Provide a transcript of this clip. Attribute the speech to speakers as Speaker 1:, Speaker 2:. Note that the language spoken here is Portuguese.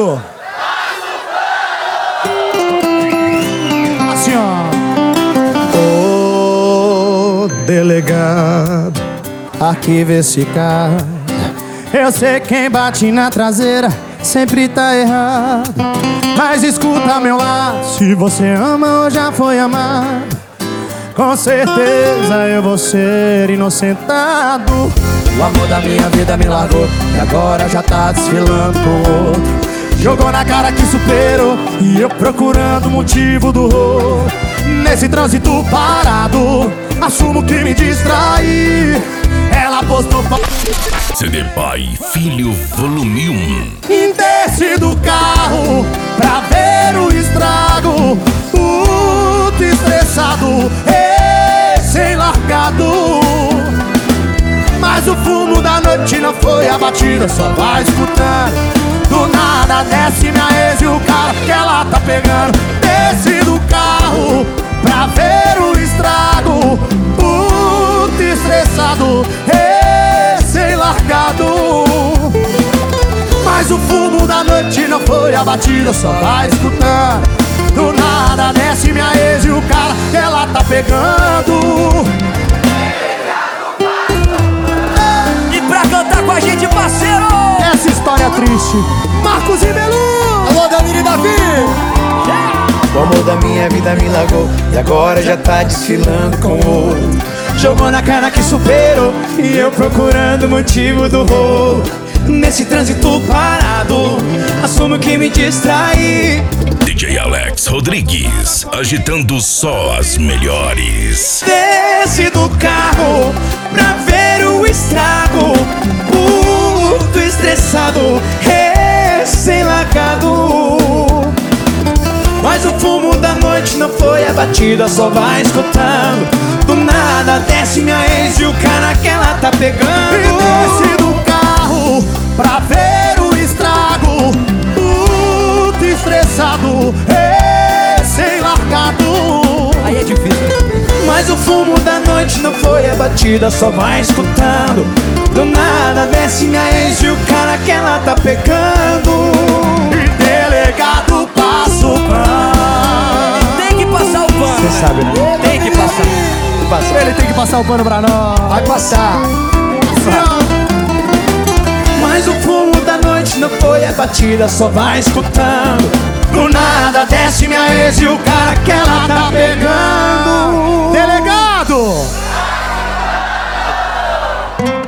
Speaker 1: Delegado! Assim, ó. Ô, delegado, arquiva esse caso. Eu sei quem bate na traseira sempre tá errado, mas escuta meu lado. Se você ama ou já foi amado, com certeza eu vou ser inocentado. O amor da minha vida me largou e agora já tá desfilando com outro. Jogou na cara que superou e eu procurando o motivo do rolo. Nesse trânsito parado, assumo que me distraí. Ela postou
Speaker 2: CD Pai Filho Volume 1.
Speaker 1: Desce do carro pra ver o estrago. Puto estressado, recém-largado. Mas o fumo da noite não foi abatido, só vai escutando. Do nada desce minha ex e o cara que ela tá pegando. Desce do carro pra ver o estrago. Puto estressado, recém-largado. Mas o fumo da noite não foi abatido, só vai escutando. Do nada desce minha ex e o cara que ela tá pegando.
Speaker 3: E pra cantar com a gente, parceiro,
Speaker 1: Essa história é triste, Marcos e Belu.
Speaker 4: Alô, Danilo e Davi! O amor da minha vida me largou e agora já tá desfilando com outro. Jogou na cara que superou e eu procurando o motivo do rolo. Nesse trânsito parado, assumo que me distraí.
Speaker 2: DJ Alex Rodrigues, agitando só as melhores.
Speaker 4: Desce do carro pra ver o estrago. Puto estressado, recém-largado. Mas o fumo da noite não foi abatido, só vai escutando. Do nada desce minha ex e o cara que ela tá pegando.
Speaker 1: E desce do carro pra ver o estrago. Puto estressado, recém-largado.
Speaker 3: aí é difícil.
Speaker 4: Mas o fumo da noite não foi abatido, só vai escutando. Do nada desce minha ex e o cara que ela tá pegando.
Speaker 1: E delegado passa o pano.
Speaker 3: Tem que passar o pano.
Speaker 4: Você sabe, né?
Speaker 3: Tem que passar.
Speaker 1: Ele tem que passar o pano pra nós.
Speaker 4: Vai passar. Mas o fumo da noite não foi abatida, só vai escutando.
Speaker 1: Do nada desce minha ex e o cara que ela tá pegando. Delegado!